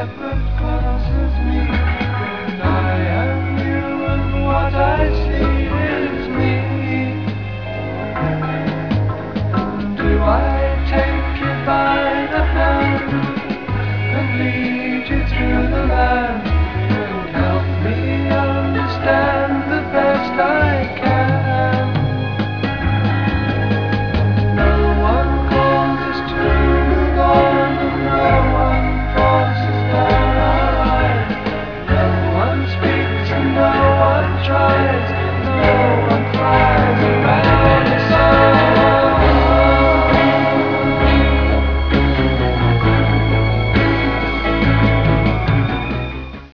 shepherd crosses me, and I am you, and what I see is me. Do I take you by the hand and lead you through the land and help me understand the best I can? No one calls us to move on, and no one forces down our eyes. No one speaks and no one tries. No